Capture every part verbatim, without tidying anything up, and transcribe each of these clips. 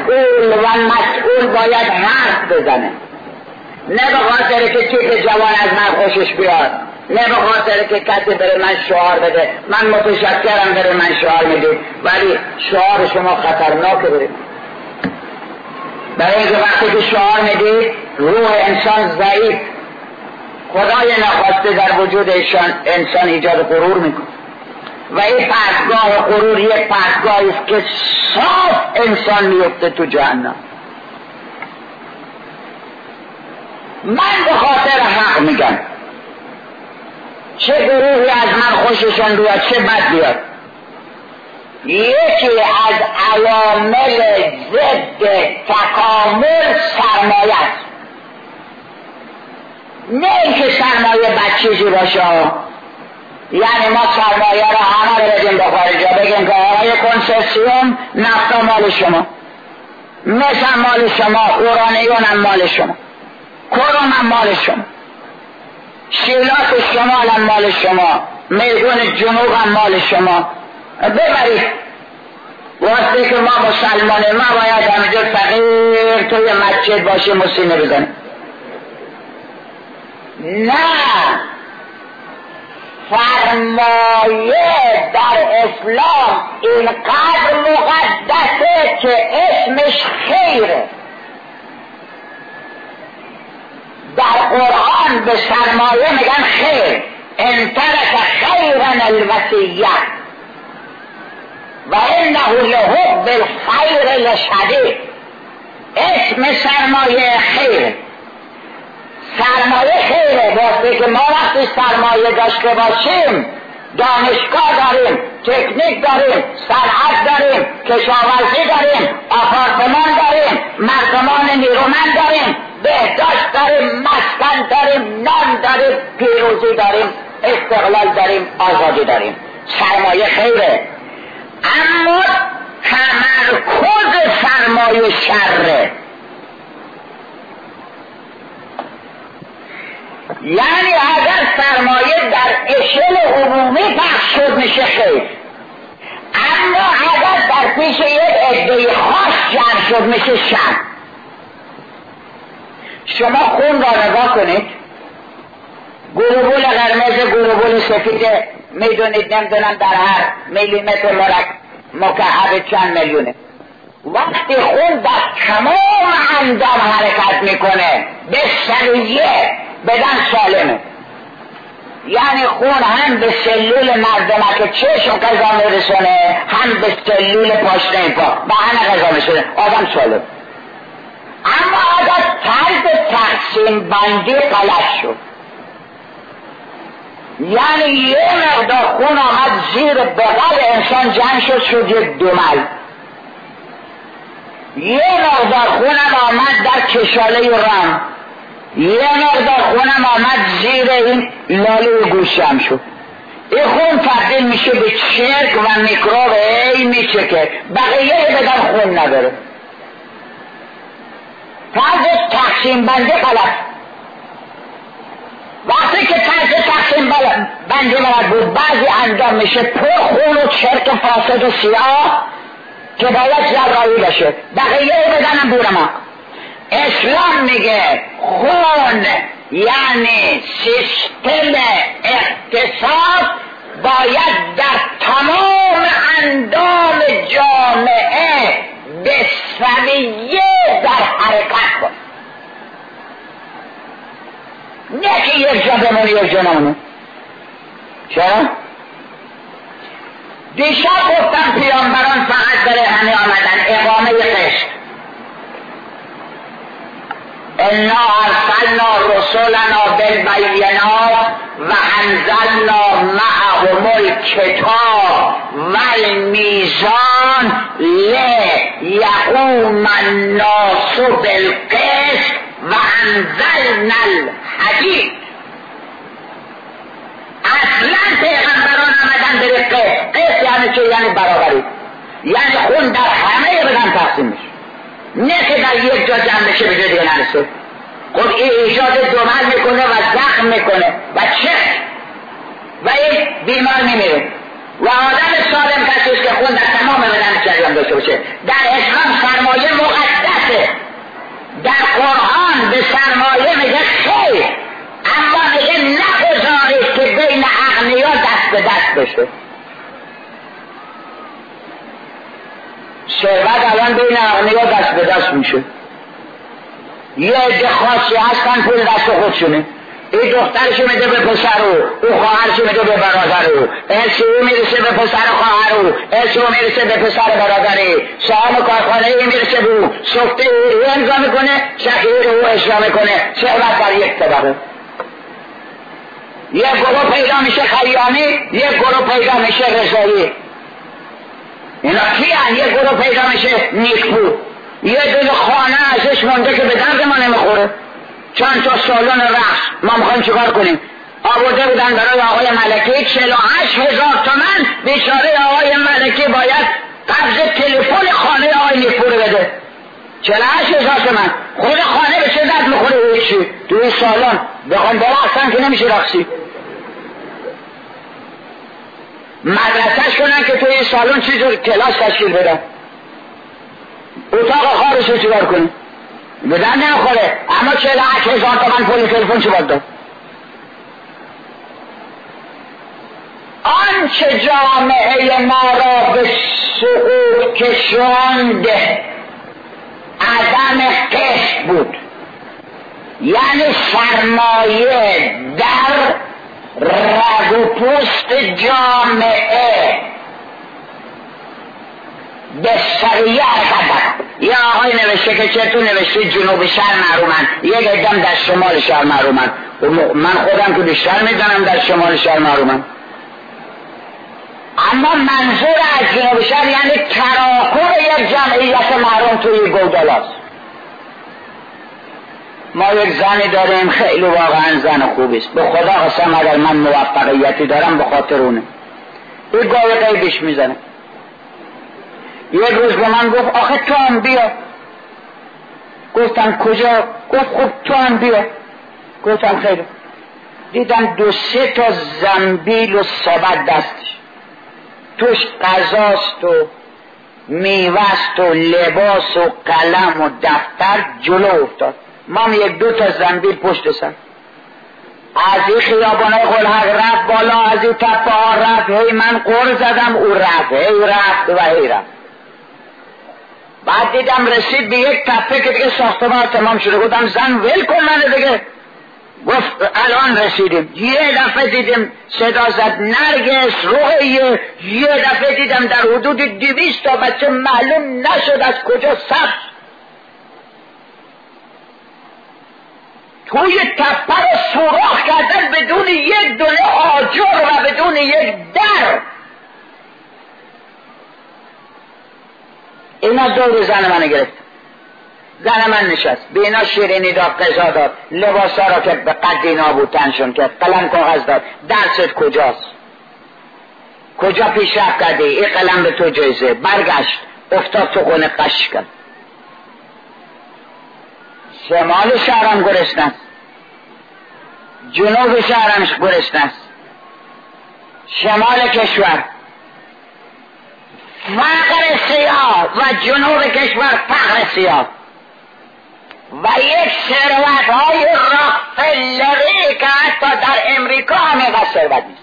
مسئول و مسئول باید حرف بزنه، نه به خاطر که تیپ جوان از من خوشش بیاد، نه به خاطر که کسی بره من شعار بده. من متشکرم بره من شعار میدید، ولی شعار شما خطرناکه برید، برای اینکه وقتی که شعار میدید روح انسان ضعیف، خدای نخواسته در وجود انسان ایجاد غرور میکنه و این پرتگاه غرور یک پرتگاهی است که صاف انسان میفته تو جهنم. من به خاطر حق میگم، چه گروهی از من خوششون بیاد چه بد بیاد، یکی از عوامل ضد تکامل سرمایه است. نه اینکه سرمایه بد چیزی باشه، یعنی ما سرمایه رو همه رو بدیم به خارجا، بگیم که آقای کنسسیون نفتا مال شما، مثل مال شما، اورانیون هم مال شما، کروم هم مال شما، شیلات شمال هم مال شما، میدون جنوب هم مال شما، ببرید. واسه که ما مسلمانه ما باید همینجور فقیر توی مسجد باشیم مسینه بزنیم. نه، سرمایه در اسلام اینقدر مقدسه که اسمش خیره. در قرآن به سرمایه میگن خیر، ان ترک خیرا الوصیه و انه لحب الخیر لشدید. اسم سرمایه خیر، سرمایه خیره. واسه که ما وقتی سرمایه داشته باشیم، دانشگاه داریم، تکنیک داریم، صنعت داریم، کشاورزی داریم، آپارتمان داریم، مردمان نیرومند داریم، بهداشت داریم، مسکن داریم، نان داریم، پیروزی داریم، استقلال داریم، آزادی داریم. سرمایه خیره. اما تمرکز سرمایه شره. یعنی اگر سرمایه در اشل عمومی پخش شد میشه خیر، اما اگر در پیش یک عده خاص جمع شد میشه شر. شما خون را نگاه کنید، گلوبول قرمز، گلوبول سفید، میدونید نمیدونم در هر میلیمتر مکعب چند میلیونه. وقتی خون در تمام اندام حرکت میکنه به سویه، بدن سالمه. یعنی خون هم به سلول مردمک چشم غذا میرسونه، هم به سلول پاشنه پا، به همه غذا میرسونه، آدم سالم. اما اگر طرز تقسیم بندی غلط شد، یعنی یه مقدار خون آمد زیر بغل انسان جمع شد شد یک دمل، یه مقدار خونم آمد در کشاله رم، یه مقدار خونم آمد زیر این لاله گوشم شد، این خون تبدیل میشه به چرک و میکروب، ای میچکه، بقیه بدن خون نداره. طرز تقسیم بندی غلط. وقتی که طرز تقسیم بندی غلط بود، بعضی اندام میشه پر خون و چرک فاسد و سیاه که باید زرقایی باشه، بقیه بدنم بورما. اسلام میگه خون یعنی سیستم اقتصاد باید در تمام اندام جامعه به سویه در حرکت کنه، نه که یک جا بمونه یک جا نمونه. چرا؟ دیشب گفتم پیامبران فقط داره همه آمدن اقامه قسط. انا ارسلنا رسولنا بالبینات و انزلنا معهم الکتاب والمیزان لیقوم الناس بالقسط و انزلنا الحدید. اصلا پیغمبران آمدن به قسط. قسط یعنی چه؟ یعنی برابری، یعنی خون در همه بدن تقسیم میشه، نه که در یک جا جمع بشه به جای دیگه نرسه. خب این ایجاد دمل میکنه و زخم میکنه و چه و این بیمار میمیره. و آدم سالم کسیست که خون در تمام بدن جریان داشته باشه. در اسلام سرمایه مقدسه، در قرآن به سرمایه میگه خیر، اما میگه نگذارید که بین اغنیا دست به دست بشه. ثروت الان بین اغنیا دست به دست میشه. یه عده خاصی هستن پول دست خودشونه، این دخترش میده به پسر او، او خواهرش میده به برادر او، ارث او میرسه به پسر خواهر او، ارث او میرسه به پسر برادری، سهام کارخانه ای میرسه به او، سفته او امضا میکنه، شهیر او اجرا میکنه. ثروت در یک طبقه. یه گروه پیدا میشه خیامی، یه گروه پیدا میشه رضایی. اینا کیان؟ یه گروه پیدا میشه نیکپو، یه دل خانه ازش مونده که به درد ما نمیخوره، چند تا سالن رقص. ما میخوایم چیکار کنیم؟ آورده بودن برای آقای ملکی چهل و هشت هزار تومن، بیچاره آقای ملکی باید قبض تلفن خانه آقای نیکپو رو بده. چهل و هشت هزار تومن خود خانه به چه درد میخوره؟ هیچی. توی سالن بخوام برقصن که نمیشه رقصی. مدرسهش کنن که توی سالن چی جور کلاس تشکیل بدن، اتاق خارش رو چیکار کنی؟ بدن نمیخوره، اما چهل و هشت هزار تومن پول تلفن چی باید داد؟ آنچه جامعه ما را به سقوط کشاند عدم قسط بود، یعنی سرمایه در رگ و پوست جامعه به سریع حرکت. یه آقای نوشته که چطور نوشته جنوب شهر محرومن، یک ادم در شمال شهر محرومن. من خودم که بیشتر میدونم در شمال شهر محرومن، اما منظور از جنوب شهر یعنی تراکم یک جمعیت محروم توی گودالاست. ما یک زنی داریم خیلی واقعا زن خوبیست، به خدا قسم اگر من موفقیتی دارم به خاطر اونه. این گاهی قیبش میزنه. یک روز به من گفت آخه تو هم بیا. گفتم کجا؟ گفت خب تو هم بیا. گفتم خیلی. دیدم دو سه تا زنبیل و سبد دستش، توش غذاست و میوست و لباس و قلم و دفتر جلو افتاد. ما یک دو تا زنبیل پشت سر از این خیابانای قلحق رفت بالا، از این تپه ها رفت، هی من قر زدم او رفت، هی رفت و هی رفت. بعد دیدم رسید به یک تپه که دیگه ساختمان تمام شده. گفتم زن ول کن منو دیگه. گفت الان رسیدیم. یه دفعه دیدیم صدا زد نرگس روحیه. یه دفعه دیدم در حدود دویست تا بچه معلوم نشد از کجا سبز توی تپه رو سوراخ کردن بدون یک دونه آجر و بدون یک در. اینا دور زن من گرفت. زن من نشست به اینا شیرینی داد، قضا داد، لباس ها را که به قد اینا بود تنشون کرد، قلم کاغذ داد. درست کجاست؟ کجا پیشرفت کردی؟ این قلم به تو جایزه. برگشت افتاد تو خونه قش کرد. شمال شهرم گرسنه است، جنوب شهرم گرسنه است، شمال کشور فقر سیاه و جنوب کشور فقر سیاه و یک ثروت های راکفلری که حتی در امریکا هم اینقدر ثروت نیست.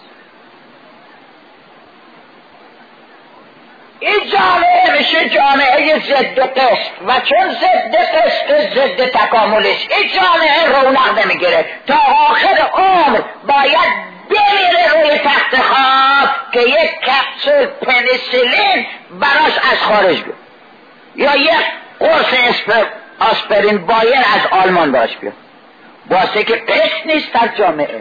این جامعه میشه جامعه ضد قسط و چون ضد قسط ضد تکاملش این جامعه رونق نمیگیره. تا آخر عمر باید بمیره روی تخت خواب که یک کپسول پنیسیلین براش از خارج بیاد یا یک قرص آسپرین بایر از آلمان براش بیاد، واسه که قسط نیست در جامعه.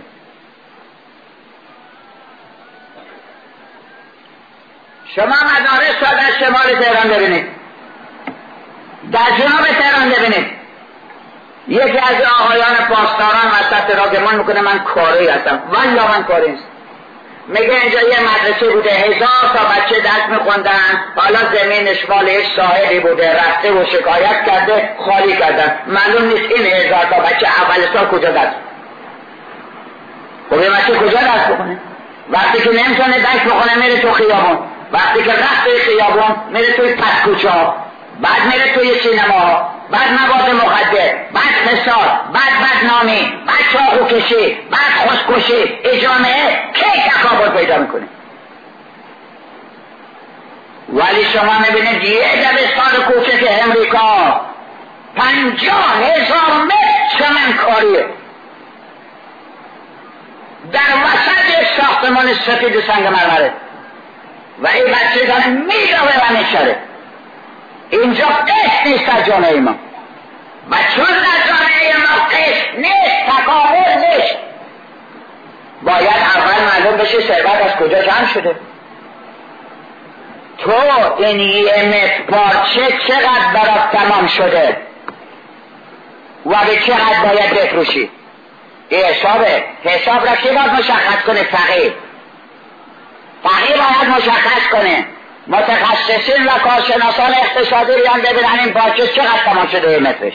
شما مدارس را در شمال تهران ببینید، در جنوب تهران ببینید. یکی از آقایان پاسداران وسط را گمان میکنه من کاری هستم، والا من کاری نیست. میگه اینجا یه مدرسه بوده، هزار تا بچه درس میخوندن، حالا زمینش مال یک صاحبی بوده، رفته و شکایت کرده خالی کردن. معلوم نیست این هزار تا بچه اول سال کجا درس. خب یه بچه کجا درس بخونه؟ وقتی که نمیتونه درس بخونه میره تو خیابان. وقتی که رفت توی خیابون میره توی پسکوچه ها، بعد میره توی سینما ها، بعد مواد مخدر، بعد فساد، بعد بدنامی، بعد چاقو کشی، بعد خودکشی، این جامعه کی تکامل پیدا میکنه؟ ولی شما میبینید یه دبستان کوچک امریکا پنجاه هزار متر چمنکاریه، در وسط ساختمان سفید سنگ مرمره و این بچه داره میدوه و میشره. اینجا قسط نیست از جامعه ما و چون در جامعه ما قسط نیست، تکامل نیست، باید اول معلوم بشه ثروت از کجا جمع شده. تو این یه متر پارچه چقدر برات تمام شده و به چقدر باید بفروشی؟ این حسابه. حساب را کی باید مشخص کنه؟ فقیر. فقیر باید مشخص کنه. متخصصین و کارشناسان اقتصادی بیان ببینن این پارچه چقدر تمام شده یه مترش.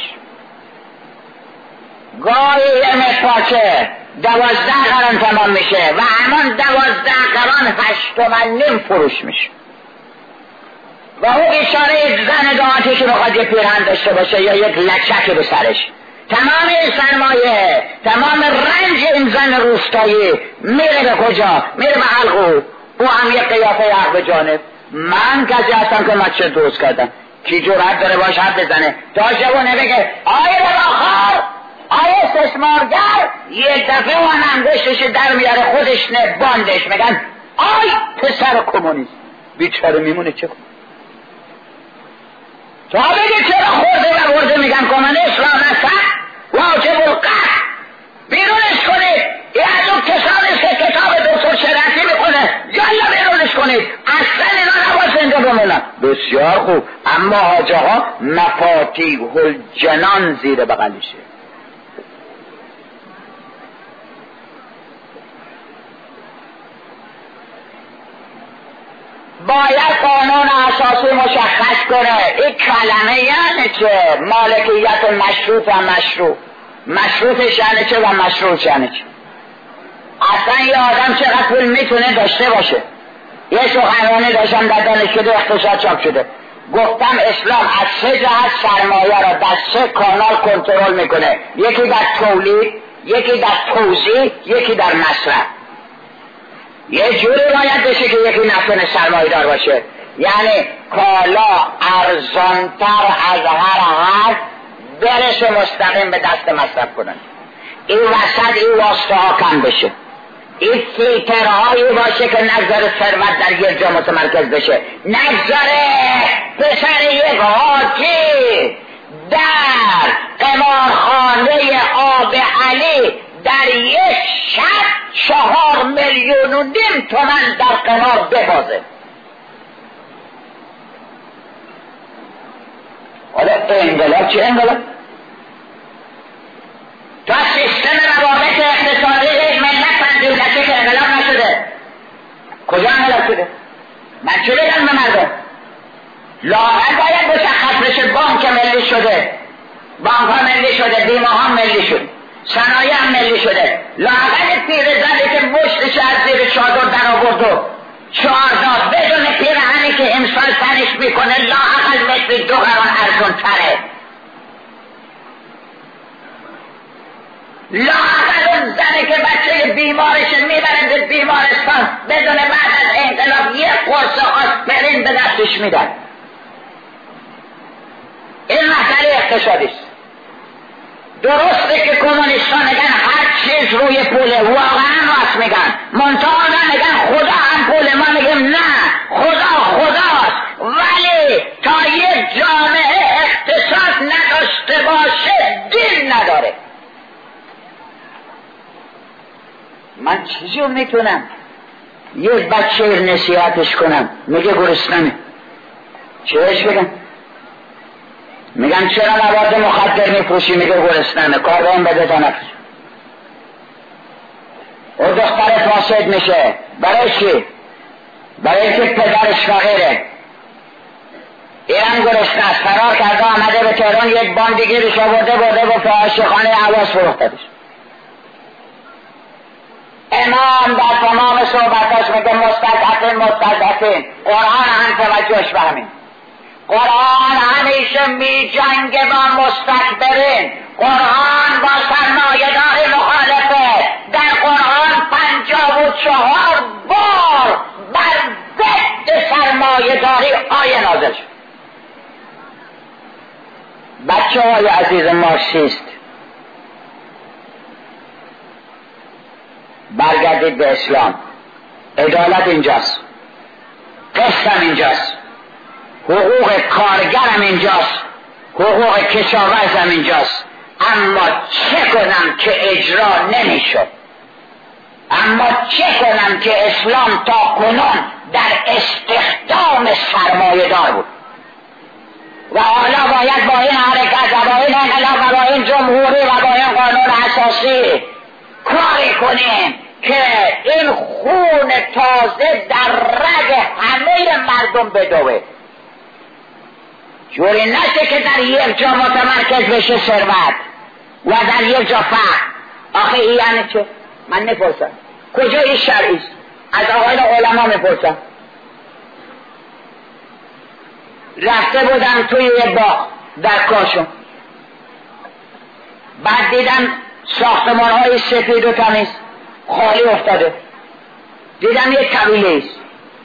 گاهی یه متر پارچه دوازده قرن تمام میشه و همان دوازده قرن هشت تومن نیم فروش میشه و اون بیچاره زن دعاتی که بخواد یه پیرهن داشته باشه یا یک لچکی به سرش، تمام این سرمایه، تمام رنج این زن روستایی میره به کجا؟ میره به حلقو. او هم یه قیافه حق به جانب. من کسی هستم که مچه دوست کردم، کی جرأت داره باش حد بزنه؟ تا جوانه بگه آیه رواخار، آیه استثمارگر، یک دفعه و انگشتش در میاره خودش نه باندش، میگن آی پسر کمونیست. بیچاره میمونه چه کنه؟ تا بگه چرا خورده و خورده میگن کمونیست را نسخ واجب القهر، بیرونش کنید. این از اون کسانی که کتاب دکتر شرعتی میکنه یالا بیرونش کنید، اصلا اینا نباید زنده بمونن. بسیار خوب، اما حاج آقا مفاتیح الجنان زیر بغلشه. باید قانون اساسی مشخص کنه این کلمه یعنی چه؟ مالکیت مشروط و مشروع، مشروطش یعنی چه و مشروط یعنی چه؟ اصلا یه آدم چقدر پول میتونه داشته باشه؟ یه سخنرانی داشتم در دانشکده اقتصاد چاپ شده، گفتم اسلام از سه جهت سرمایه را در سه کانال کنترل میکنه، یکی در تولید، یکی در توزیع، یکی در مصرف. یه جوری باید بشه که یکی نتونه سرمایه دار باشه، یعنی کالا ارزانتر از هر حد برسه مستقیم به دست مصرف کنن، این وسط این واسطه ها کم بشه، این فیلترهایی باشه که نگذاره ثروت در یک جا متمرکز بشه، نگذاره پسر یک حاجی در قمارخانه آب علی در یک شب چهار میلیون و نیم تومن در قمار ببازه. حالا انقلاب چه انقلاب؟ تا سیستم روابط اقتصادی یک ملت تنظیم‌نشه که انقلاب نشده. کجا انقلاب شده؟ من چه بگم به مردم؟ لااقل باید مشخص بشه بانک ملی شده، بانک ها ملی شده، بیمه ها ملی شده، صنایع هم ملی شده. لااقل پیرزنی که مشتش از زیر چادر در آورد و چهارداد بدون پیرهنی که امسال تنش میکنه لااقل متر دو قرون ارزون تره. لااقل اون زنی که بچه بیمارش میبرند به بیمارستان بدون بعد از انقلاب یک قرص آسپرین به دستش میدن. این مسئله اقتصادی است. درسته که کمونیستان میگن هر چیز روی پوله، واقعا راست میگن، منتها میگن خدا هم پوله، ما میگیم نه، خدا خداست، ولی تا یک جامعه اقتصاد نداشته باشه دین نداره. من چیزی رو میتونم یک بچه نصیحتش کنم میگه گرسنمه، چه بهش بگم؟ میگن چرا مواد مخدر میفروشی؟ میگه گرسنمه، کار به اون بده تا نفروش. او دختر فاسد میشه، برای چی؟ برای اینکه پدرش فقیره، اینم گرسنه است، فرار کرده آمده به تهران، یک باندگیرش آورده برده و فاحشه‌خانه حواس فروختهش. امام در تمام صحبتاش میگه مستضعفین مستضعفین. قرآن هم توجهش به همین. قرآن همیشه می جنگه با مستکبرین. قرآن با سرمایه‌دار مخالفه. در قرآن پنجاه و چهار بار بر ضد سرمایه‌داری آیه نازل شد. بچه های عزیز مارکسیست، برگردید به اسلام. عدالت اینجاست، قسطم اینجاست، حقوق کارگرم اینجاست، حقوق کشاورزم اینجاست. اما چه کنم که اجرا نمیشد؟ اما چه کنم که اسلام تا کنون در استخدام سرمایه دار بود و حالا باید با این حرکت و با این انقلاب و با این جمهوری و با این قانون اساسی کاری کنیم که این خون تازه در رگ همه مردم بدوه، جوری نشه که در یک جا متمرکز بشه ثروت و در یک جا فقر. آخه این یعنی چه؟ من نپرسم. کجا این شرعی است؟ از آقایان علما میپرسم. رفته بودم توی یک باغ در کاشون، بعد دیدم ساختمان های سفید و تمیز خالی افتاده. دیدم یک قبیله است.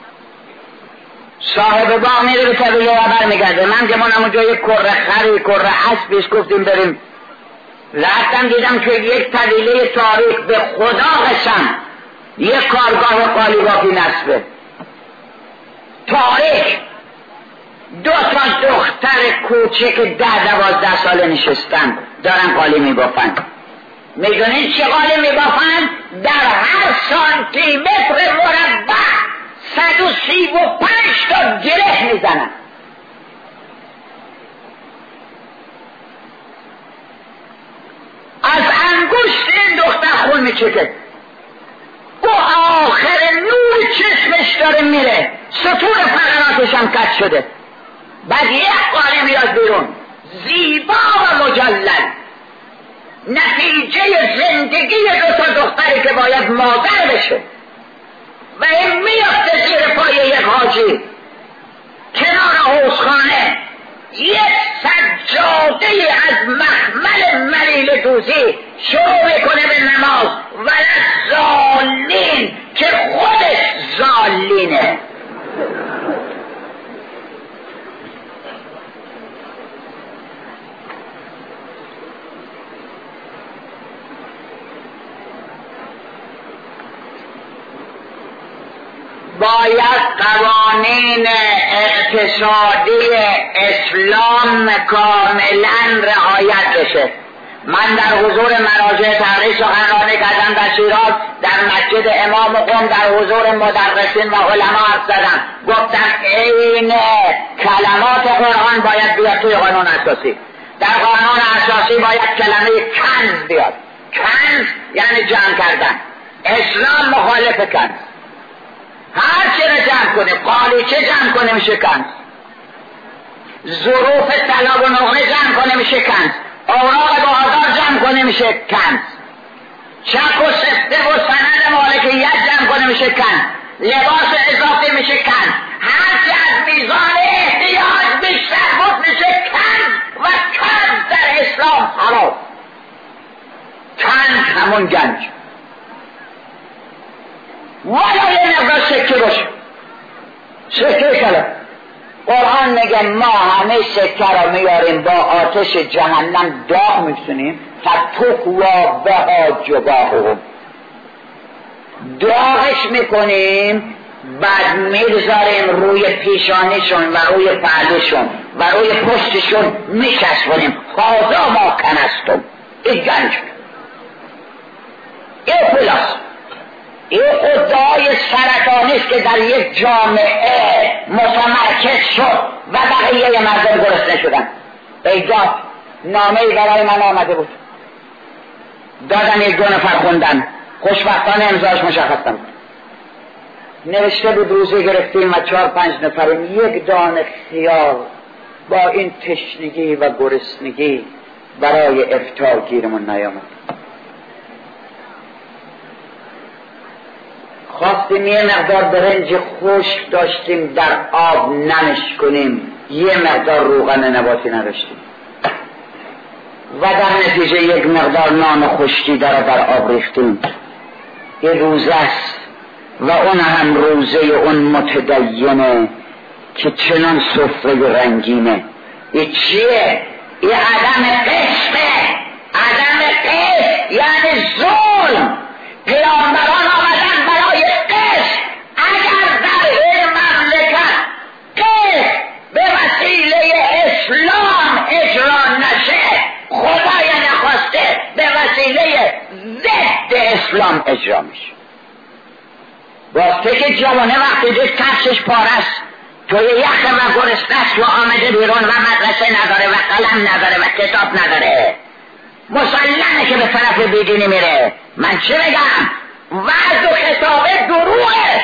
صاحب باغ میره به قبیله و برمیگرده. من گمان اونجا یک کره خری کره اسبیش گفتیم بریم. رفتم دیدم که یک قبیله تاریخ به خدا قسم یک کارگاه قالیبافی نصبه تاریخ. دو تا دختر کوچک ده دوازده ساله نشستن دارن قالی میبافن. میدونین چه قالی میبافن؟ در هر سانتی متر مربع صد و سی و پنج تا گره میزنن. از انگشت این دختر خون میچکه. او آخر نور چشمش داره میره، ستون فقراتش هم کج شده. بعد یک قالی میاد بیرون زیبا و مجلل، نتیجه زندگی دو تا دختری که باید مادر بشه و این میافته زیر پای یک حاجی کنار حوضخانه یک سجاده از مخمل ملیل دوزی شروع میکنه به نماز و زالین که خودش زالینه. باید قوانین اقتصادی اسلام کاملا رعایت بشه. من در حضور مراجع تحریک سخنرانی کردم در شیراز، در مسجد امام قم، در حضور مدرسین و علما حرف زدم. گفتم این کلمات قرآن باید بیاد توی قانون اساسی. در قانون اساسی باید کلمه کنز بیاد. کنز یعنی جمع کردن. اسلام مخالف کنز. هر چه رو جمع کنه، قالیچه جمع کنه میشه کنز، ظروف طلا و نقره جمع کنه میشه کنز، اوراق بازار جمع کنه میشه کنز، چک و سفته و سند مالکیت جمع کنه میشه کنز، لباس اضافی میشه کنز. هر چه از میزان احتیاج بیشتر بود میشه کنز و کنز در اسلام حرام. کنز همون گنج، ولی یه نقدر سکه باشه، سکه کلم. قرآن میگه ما همه سکه را میاریم با آتش جهنم داغ میکنیم فتقوا بها جباههم، داغش میکنیم بعد میگذاریم روی پیشانیشون و روی پهلوشون و روی پشتشون میچسبونیم. هذا ما کنستم. این گنج، این پلاس، این ادعای سرطانیست که در یک جامعه متمرکز شد و بقیه مردم گرسنه شدن. ایجاد نامه‌ای برای من آمده بود، دادن یک دو نفر خوندن، خوشبختانه امضاش مشخصم. نوشته بود روزه گرفتیم و چهار پنج نفریم یک دانه خیار با این تشنگی و گرسنگی برای افطار گیرمون نیامد. خواستیم یه مقدار برنج خشک داشتیم در آب نمش کنیم، یه مقدار روغن نباتی نداشتیم و در نتیجه یک مقدار نان خشکی در در آب ریختیم. یه روزه است و اون هم روزه اون متدینه که چنان سفره رنگینه. این چیه؟ این عدم قسطه، عدم قسط یعنی ظلم. پیامبران آمدن برای قسط. اگر در این مملکت قسط به وسیله اسلام اجرا نشه، خدای نخواسته به وسیله ضد اسلام اجرا میشه. واسه که جوانه وقتی دید کفشش پارست توی یخ و گرسنه و آمده بیرون و مدرسه نداره و قلم نداره و کتاب نداره، مسلمه که به طرف بیدینی میره. من چه بگم؟ وعد و خطابه دروغه،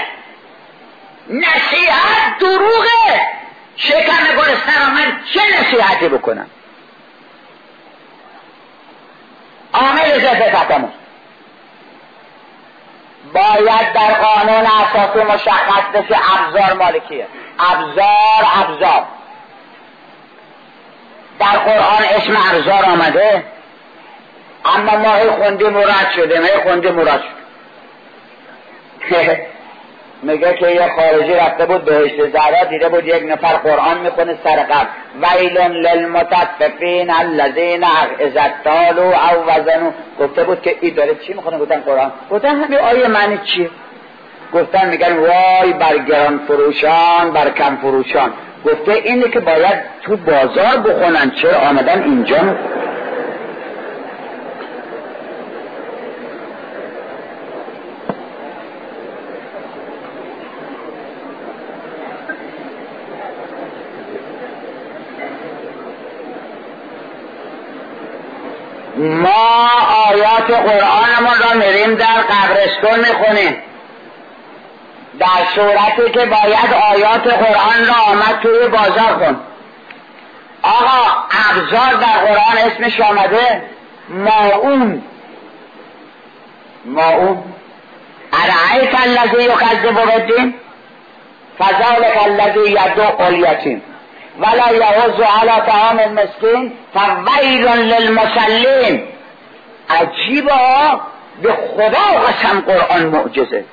نصیحت دروغه. شکم گرسنه رو من چه نصیحتی بکنم؟ عامل زفتتمون باید در قانون اساسی مشخص بشه ابزار مالکیه. ابزار ابزار در قرآن اسم ابزار آمده، اما ما هی خوندیم و رد شدیم، هی خوندیم و رد شدیم. میگه که یه خارجی رفته بود بهشت زهرا، دیده بود یک نفر قرآن میخونه سر قبل، ویل للمطففین الذین اذا اکتالوا او وزنوا. گفته بود که این داره چی میخونه؟ گفتن قرآن. گفتن همین آیه معنی چیه؟ گفتن میگن وای بر گران فروشان بر کم فروشان. گفته اینه که باید تو بازار بخونن، چرا آمدن اینجا؟ ما آیات قرآنمون را میریم در قبرستون میخونیم، در صورتی که باید آیات قرآن را آمد توی بازار کن. آقا ابزار در قرآن اسمش آمده ماعون. ماعون ارأیت الذی یکذب بالدین فذلک الذی یدعو الیتیم ولا یحض علی طعام المسکین فویل للمصلین. عجیبه، به خدا قسم قرآن معجزه.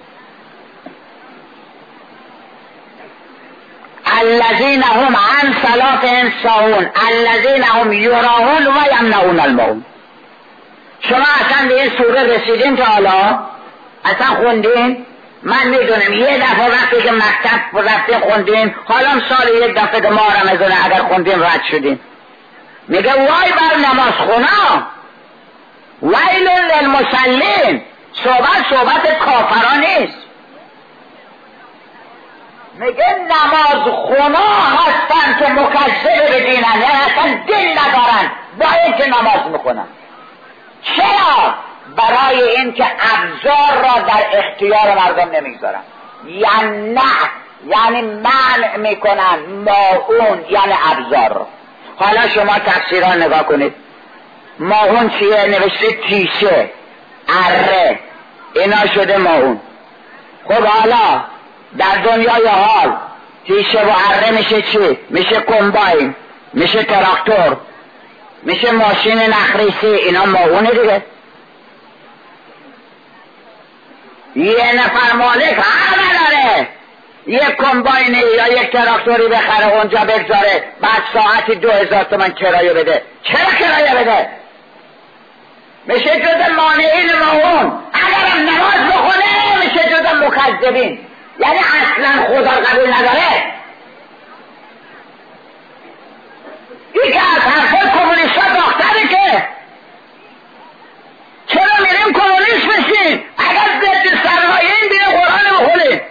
الذین هم عن صلاتهم ساهون الذین هم یراؤون و یمنعون الماعون. شما اصلا به این سوره رسیدین تا حالا؟ اصلا خوندین؟ من میدونم یه دفعه وقتی که مکتب رفتیم خوندیم، حالا سال یک دفعه که ما رمضانه اگر خوندیم رد شدیم. میگه وای بر نماز خونا، ویل للمصلین. صحبت صحبت کافران نیست. میگه نماز خونا هستن که مکذب به دینن، یعنی اصلا دل ندارن با این که نماز میکنن. چرا؟ برای این که ابزار را در اختیار مردم نمیگذارن. یعنی نه، یعنی منع میکنن ماعون، یعنی ابزار رو. حالا شما تفسیرها نگاه کنید. ماعون چیه؟ نوشته تیشه، اره، اینا شده ماعون. خب حالا در دنیای حال تیشه و اره میشه چی؟ میشه کمباین، میشه تراکتور، میشه ماشین نخریسی. اینا ماعونه دیگه. یه نفر مالک حق نداره یک کمباینی یا یک تراکتوری بخره اونجا بگذاره، بعد ساعتی دو هزار تومن کرایه بده. چرا کرایه بده؟ میشه جز مانعین ماعون. اگرم نماز بخونه میشه جز مکذبین، یعنی اصلا خدا قبول نداره. این که از حرفای کمونیستا داختره که چرا میریم کمونیست بشین؟ اگر ضد سرمایه این بینه قرآن بخونید.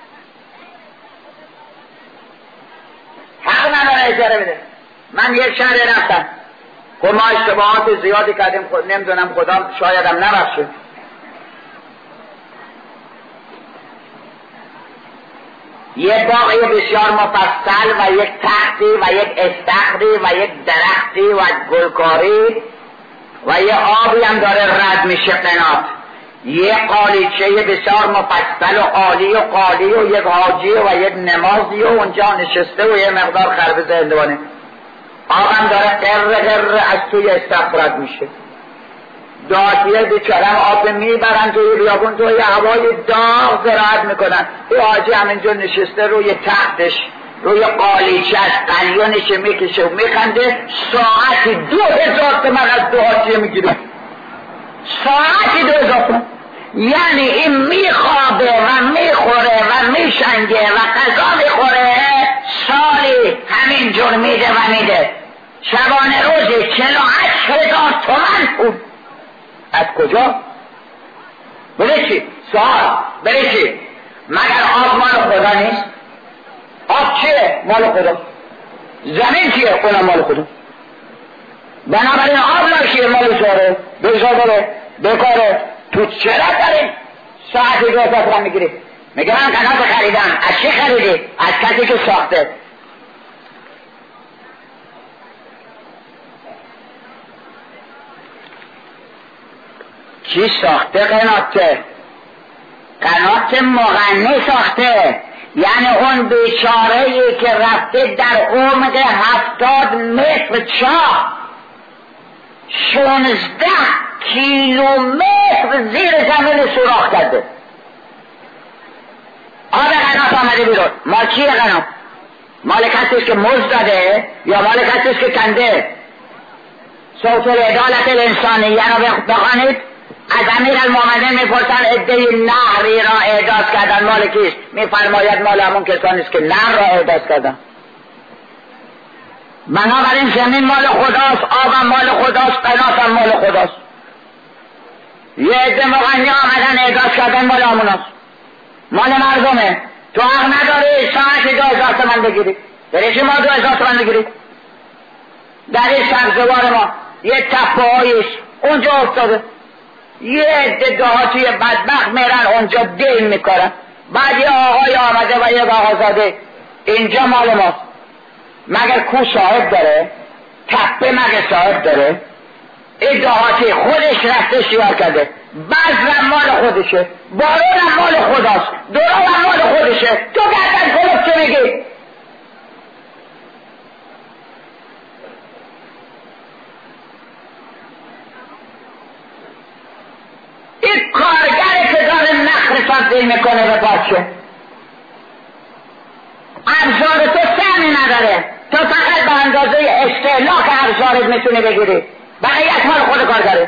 حق نداره اجاره بده. من یک شهر رفتم، خب ما اشتباهات زیادی کردیم، خود نمیدونم خدا شایدم نبخشه. یک باغی بسیار مفصل و یک تختی و یک استخری و یک درختی و گلکاری و یه آبی هم داره رد میشه قنات. یه قالیچه بسیار مفصل و عالی و قالی و یک حاجی و یک نمازی و اونجا نشسته و یه مقدار خربزه هندوانه، آقام داره قر قر از توی استخرت میشه. داتیه بیچارم آب میبرن توی بیابون، توی هوای داغ زراعت میکنن. این حاجی همینجا نشسته روی تختش، روی قالیچه از قلیونش میکشه و میخنده. ساعتی دو هزار تومن از داتیه میگیره، ساعتی دو هزار تومن. یعنی این میخوابه و میخوره و میشنگه و غذا میخوره، سالی همین جور میده و میده. شبانه روزی چلو هشت هزار تومن پول. از کجا؟ بره چی؟ سوال بره چی؟ مگر آب مال خدا نیست؟ آب چیه؟ مال خدا. زمین چیه؟ اونم مال خدا. بنابراین آب ناشیه مال ساره بزا بره بکاره. تو چرا داری؟ ساعتی دو هزار تومن میگیری. میگه من قنات خریدم. از چی خریدی؟ از کسی که ساخته. کی ساخته قناته؟ قنات مغنی ساخته. یعنی اون بیچاره‌ای که رفته در عمق هفتاد متر چاه شونزده کیلومتر زیر زمین سوراخ کرده، آب قنات آمده بیرون. مال کیه قنات؟ مال کسیست که مزد داده یا مال کسیست که کنده؟ صوت العدالت الانسانیه را بخوانید. از امیر المومنین میپرسن عده‌ای نهری را احداث کردن، مال کیست؟ میفرماید مال همون کسانیست که نهر را احداث کردن. بنابراین زمین مال خداست، آبم مال خداست، قناتم مال خداست. یه عده مغنی آمدن احداث کردن، مال هموناست، مال مردمه. تو حق نداری ساعتی دو هزار تومن بگیری. برشی ما دو هزار تومن بگیری؟ در این سبزوار ما یه تپه هاییش اونجا افتاده، یه عده دهاتی بدبخت میرن اونجا دین میکنن. بعد یه آقای آمده و یه آقازاده اینجا مال ماست. مگر کو صاحب داره؟ تپه مگر صاحب داره؟ این دهاتی خودش رفته شیار کرده. بذرم مال خودشه، بارونم مال خداست، درام مال خودشه. تو گردن کلوب چه میگی؟ این کارگره که داره نخل تبدیل میکنه به باشه. ابزار تو سهمی نداره، تو فقط به اندازه استهلاک ابزارت میتونی بگیری، بقیه مال خود کارگره.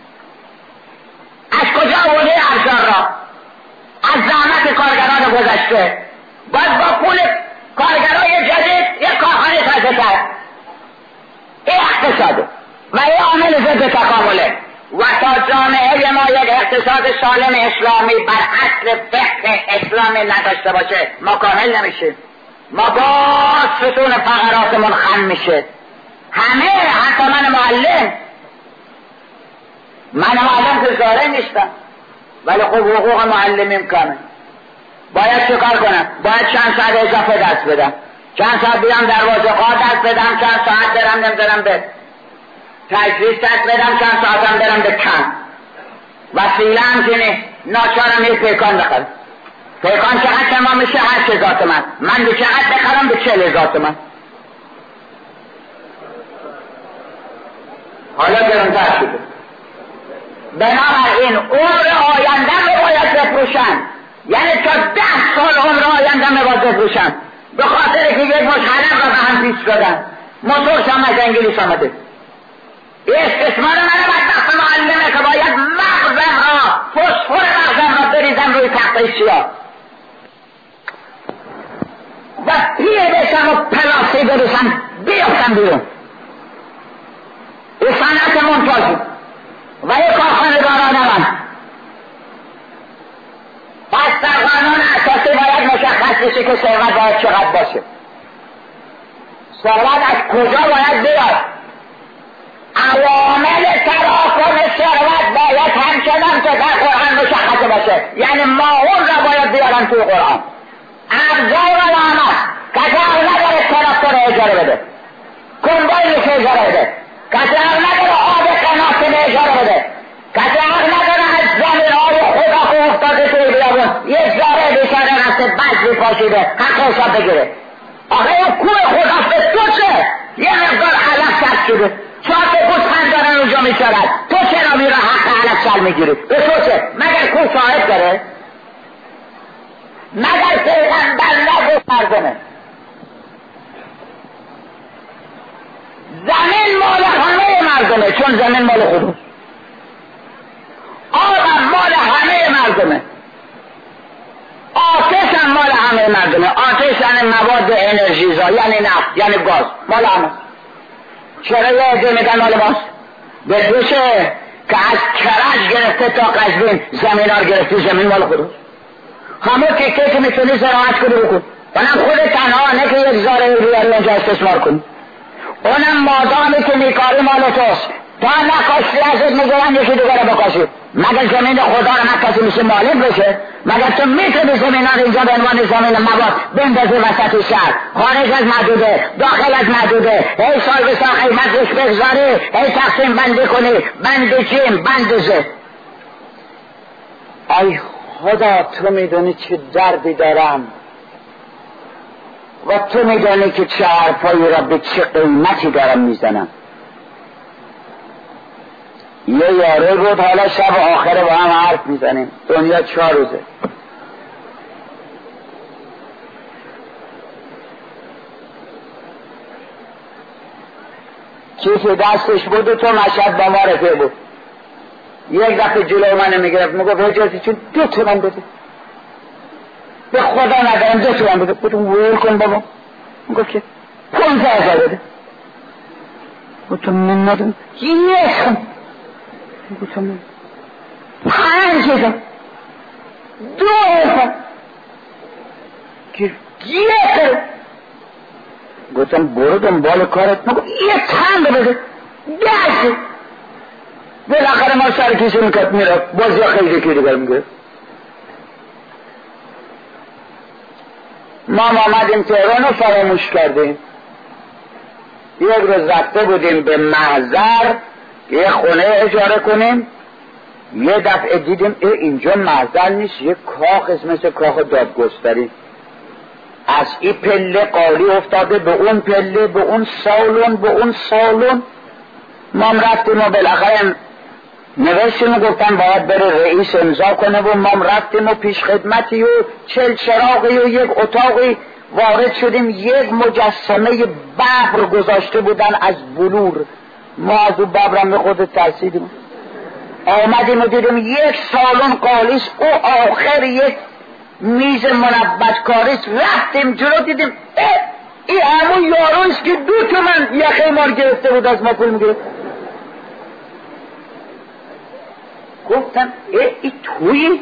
از کجا آورده ابزار را؟ از زحمت کارگران گذشته. باید با پول کارگرای جدید یک کارخانه تازه کرد. این اقتصاده و این عامل ضد تکامله. و تا جامعه ما یک اقتصاد سالم اسلامی بر اصل فقه اسلامی نداشته باشه ما کامل نمیشه. ما باز ستون فقراتمون خم میشه. همه، حتی من معلم من معلم که زاره نیستم ولی خب حقوق معلمیم کامل. باید چه کار کنم؟ باید چند ساعت اضافه درس بدم، چند ساعت بیام دروازه خواه درس بدم، چند ساعت برم نمیدارم به تجویز درس بدم، چند ساعتم برم به کم. وسیله هم که نیست، ناچارم یک پیکان بخرم. پیکان چقدر تمام میشه؟ هشت هزار تومن. من به چقدر بخرم؟ به چهل هزار تومن. حالا گرمتر شده. بنابراین عمر آینده رو باید بفروشن، یعنی تا ده سال عمر آینده رو باید بفروشن، به خاطر که یک مش حلق را به هم پیچ دادن. موتورش هم از انگلیس آمده. این استثمار من بدبخت معلمه که باید مغزم را، فسفر مغزم را بریزم روی تخته سیاه و پیر بشم و پلاسی برسم بیفتم بیرون. این صنعت منتازی و یک کارخانه دارانه من. پس در قانون اساسی باید مشخص بشه که ثروت باید چقدر باشه. ثروت از کجا باید بیاد؟ عوامل تراکم ثروت باید همچنان که در قرآن مشخص باشه، یعنی ماحول را باید بیارن توی قرآن. ابزار و علامت کسی حق نداره تراکتور اجاره بده، کمباینش اجاره بده، کسی حق نداره آب قنات اجاره بده، کسی حق نداره از زمین های بجری پاشیده حق حساب بگیره. آقا این کوه خدا به تو چه؟ یه مقدار علف کپ شده چهار تا گوسفند دارن اونجا میچرد، تو چرا میره حق علف سر میگیری؟ به تو چه؟ مگر کوه صاحب داره؟ مگر پیغمبر نگفت مردمه زمین مال همه مردمه، چون زمین مال خودش، آب مال همه مردمه، آتش هم مال همه مردمه. آتش یعنی مواد انرژیزا، یعنی نفت، یعنی گاز، مال همه. چرا یه عده میگن مال ماست؟ به دوشه که از کرج گرفته تا قزوین زمین ها گرفتی، زمین مال خودش. همه تکه که میتونی زراعت کنی بکن، اونم خود تنها، نه که یک زاره رویاری اونجا استثمار کنی. اونم مادامی که میکاری مال توست، تا نکاشتی ازت میگوین یکی دیگر رو بکاشی. مگر زمین خدا رو من کسی میشه مالک بشه؟ مگر تو میتونی زمین ها اینجا به عنوان زمین مواد بندازی وسط شهر، خارج از محدوده، داخل از محدوده، هی سال به سال قیمتش بگذاری، هی تقسیم بندی کنی، بند جیم، بند زه. ای خدا تو میدونی چه دردی دارم و تو میدونی که چه حرفایی را به چه قیمتی دارم میزنم. یه یاره بود حالا شب آخره با هم حرف میزنیم، دنیا چهار روزه. چیزی دستش بود و تو مشهد با ما رفته بود. یک دفعه جلو منو میگرفت میگفت اجازه چون دو تومن بده، به خدا ندارم دو تومن بده. گفتم ویل کن بابا. میگفت که پونزه هزار بده. گفتم من ندارم. یک کن. گفتم من پنج هزار دو هزار یک. گفتم برو دنبال کارت. میگفت یک تن بده دست. بالاخره ما سر کسی میکرد میره باز یا خیلی که دیگر میگه. ما آمدیم تهران رو فراموش کردیم. یک روز رفته بودیم به محضر یه خونه اجاره کنیم، یه دفعه دیدیم ای اینجا محضر نیست، یه کاخ مثل کاخ دادگستری، از این پله قالی افتاده به اون پله، به اون سالون، به اون سالون. ما رفتیم و بالاخره نوشتیم و گفتن باید بره رئیس امضا کنه و ما رفتیم و پیش خدمتی و چل چراغی و یک اتاقی وارد شدیم. یک مجسمه ببر گذاشته بودن از بلور، ما از اون ببرم به خود ترسیدیم. آمدیم و دیدیم یک سالن قالیس، او آخر یک میز منبت کاریست. رفتیم جلو دیدیم این همون یارویست که دو تومن یخه مار گرفته بود از ما پول میگرفت. گفتم ای ای توی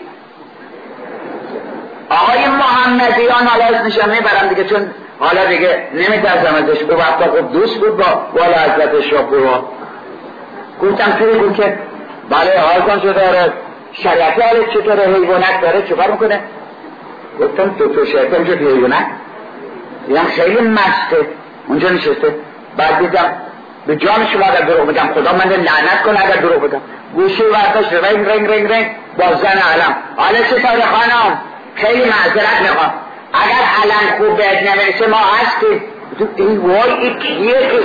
آقای محمدیان، حالا اسمشم میبرم دیگه چون حالا دیگه نمیترسم ازش، به وقتا خب دوست بود با والا حضرت شاپورا. گفتم توی بود که بله حال کن شده داره شریعتی حالت چطوره، حیوانت داره چکار میکنه؟ گفتم تو تو شریعتی همجور که حیوانت دیدم خیلی مسته اونجا نشسته. بعد دیدم به جان شما اگر دروغ بگم خدا من لعنت کنه اگر دروغ بگم. گوشی برداشت رنگ رنگ رنگ رنگ با زن علم. حالا چطوره خانم؟ خیلی معذرت میخوام اگر علم خوب بهت نمیرسه ما هستیم. این وای این کیه که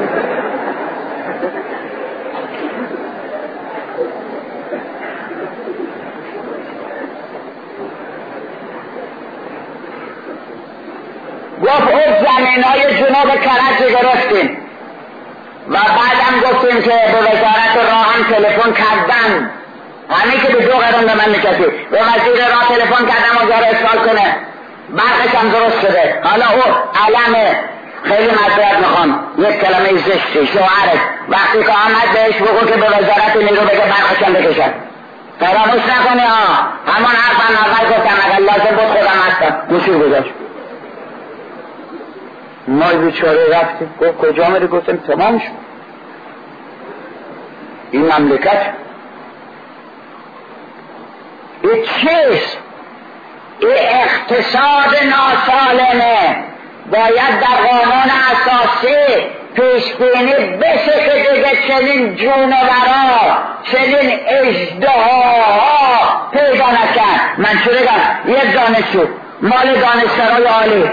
گفت اون زمین های جنوب کرج گرفتیم و بعدم گفتیم که به وزارت راه هم تلفن کردن، همین که به دو قرون به من میکسی به وزیر راه تلفن کردم و گاره اسفال کنه، برقش هم درست شده. حالا او علم خیلی معذرت میخوام یک کلمه زشتی شوهرت وقتی که آمد بهش بگو که به وزارت نیرو بگه برقش هم بکشد. فراموش نکنی ها، همون حرفم اول گفتم اگر لازم بود خودم هستم. گوشی گذاشت. ما بیچاره رفتیم. گفت کجا میری؟ گفتم تمام شد این مملکت. این چیست؟ این اقتصاد ناسالمه. باید در قانون اساسی پیش بینی بشه که دیگه چنین جونورا چنین اژدهاها پیدا نکن. من چه بگم یک دانشجو مال دانشسرای عالی.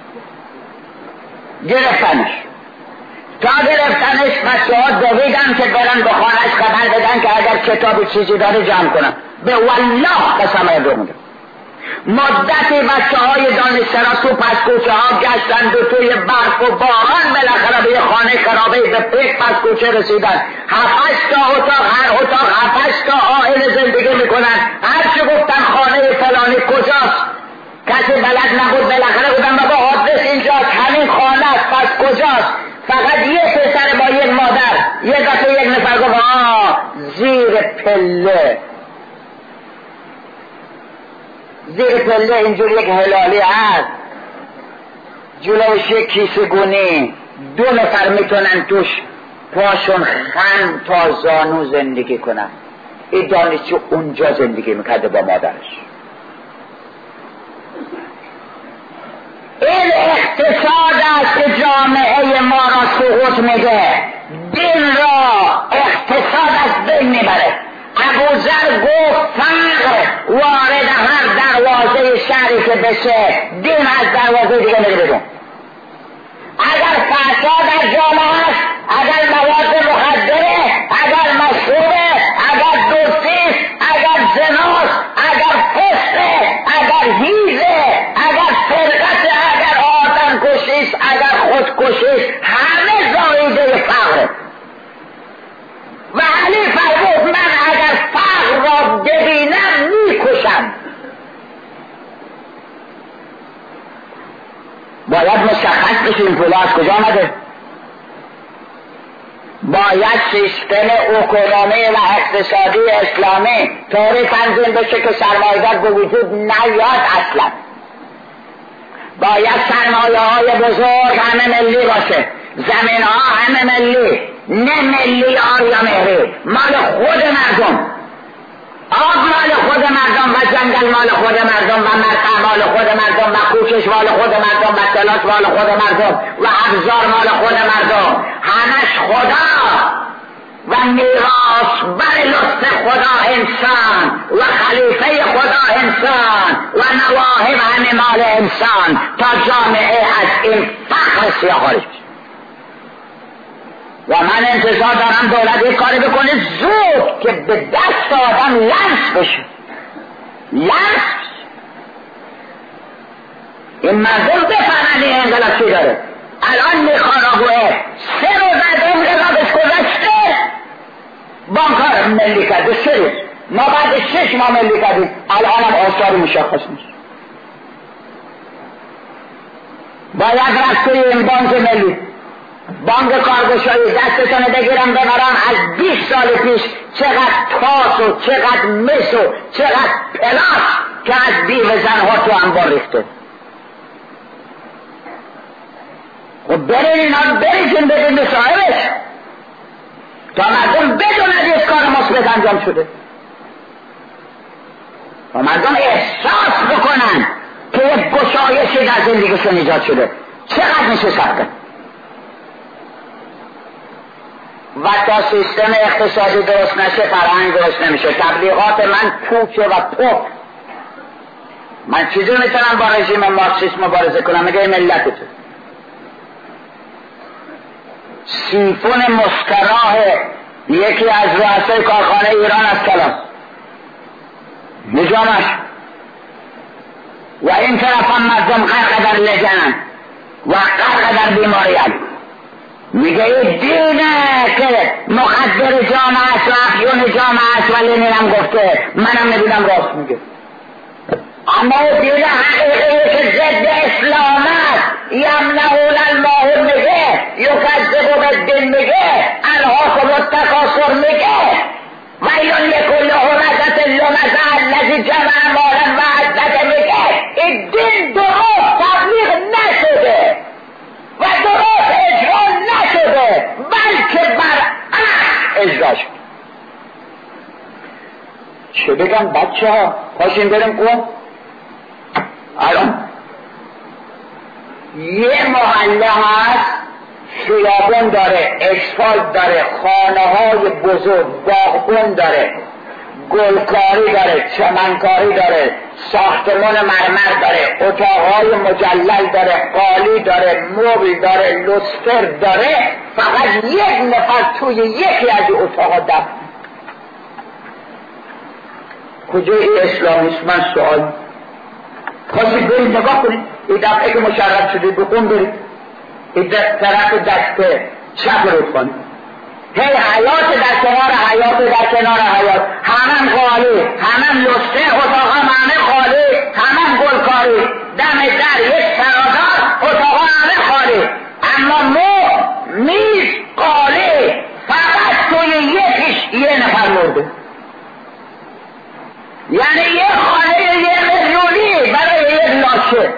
گرفتنش، تا گرفتنش بچه ها دویدن که برن به خانهش خبر بدن که اگر کتابی چیزی داره جمع کنن. به والله قسم رو میگم مدتی بچه های دانشسرا تو پس کوچه ها گشتند و توی برف و باران بالاخره به یه خانه خرابه به پیک پس کوچه رسیدن. هفتش تا اتاق، هر اتاق هفتش تا آئل زندگی میکنن. هر چه گفتن خانه فلانی کجاست کسی بلد نبود. بالاخره بودن بابا آدرس اینجاست، همین خانه است، پس کجاست؟ فقط یه پسر با یک مادر. یه دفعه یک نفر گفت آه زیر پله، زیر پله اینجور یک هلالی هست، جلوش یک کیسه گونی، دو نفر میتونن توش پاشون خم تا زانو زندگی کنن. این دانشجو اونجا زندگی میکرده با مادرش. این اقتصاد است که جامعه ما را سقوط میده، دین را اقتصاد از بین میبره. ابوذر گفت فقر وارد هر دروازه شهری که بشه، دین از دروازه دیگه میره بیرون. اگر فساد در جامعه است، اگر مواد مخدره، اگر مشروبه، اگر دزدی، اگر زناست، اگر فسقه، اگر هیزه، اگر سرقت، اگر آدم کشیست، اگر خودکشیست، همه زاییده فقره. و علی فرمود من اگر فقر را ببینم میکشم. باید مشخص بشه این پول از کجا آمده. باید سیستم اکنومی و اقتصادی اسلامی طوری تنظیم بشه که سرمایه‌دار به وجود نیاد اصلا. باید سرمایه های بزرگ همه ملی باشه، زمین ها همه ملی، نه ملی آریا مهری، مال خود مردم. آب مال خود مردم و جنگل مال خود مردم و مرتع مال خود مردم و کوشش مال خود مردم و تلاش مال خود مردم و ابزار مال خود مردم. همش خدا و میراث بر لطف خدا انسان و خلیفه خدا انسان و نواهب همه مال انسان تا جامعه از این فقر سیاه خارج بشه. و من انتظار دارم دولت یک کاری بکنه زود که به دست آدم لمس بشه، لمس. این مردم بفهمن این انقلاب چی داره. الان نیکاراگوئه سه روز از انقلابش گذشته بانک‌ها ملی کرده، سه روز ما بعد شش ماه ملی کردیم، الان هم آثار مشخص نیست. باید رفت توی این بانک ملی، بانک کارگشایی دستتونه بگیرم ببرم از بیست سال پیش چقدر تاس و چقدر مس و چقدر پلاس که از بیو زنها تو انبار ریخته. و برین اینا بریزین بدین به صاحبش تا مردم بدوند یک کار مثبت انجام شده و مردم احساس بکنن که یک گشایشی در زندگیشون ایجاد شده. چقدر میشه سخته. و تا سیستم اقتصادی درست نشه فرهنگ درست نمیشه. تبلیغات من پوچه و پوک. من چیزی میتونم با رژیم مارکسیسم مبارزه کنم؟ میگه ملتت سیفون مستراح یکی از رؤسای کارخانه ایران از کلاس نظامش و این طرف هم مردم غرق در لجن و غرق در بیماری هست. میگه این دینه که مخدر جامعه است و افیون جامعه است و لنین هم گفته، منم نبیدم راست میگه. اما دین حقیقی که ضد اسلام است یمنعون الماهون میگه، یکذب بالدین میگه، الهاکم التکاثر میگه ویل لکل همزة لمزة الذی جمع مالا و عدده میگه. این دین درست تبلیغ نشده و درست اجرا نشده بلکه برعکس اجرا شده. چه بگم بچه ها پاشین بریم کن. الان یه محله هست خیابون داره، اسفالت داره، خانه های بزرگ، باغبون داره، گلکاری داره، چمنکاری داره، ساختمان مرمر داره، اتاقهای مجلل داره، قالی داره، مبل داره، لوستر داره، فقط یک نفر توی یکی از این اتاقها دفن. کجا این اسلامیست؟ من سوال خواستید برید نگاه کنید، این دفعه که مشرف شدید بکن برید این طرف دست چپ رو کنید، هی حیات در کنار حیات در کنار حیات، همم خالی، همم لسته، اتاقا همه خالی، همم گلکاری، دم در یک سرادار، اتاقا همه خالی، اما مو میز خالی، فقط توی یکیش یه نفر مرده. یعنی یه خانه یه میلیونی برای یه لاشه.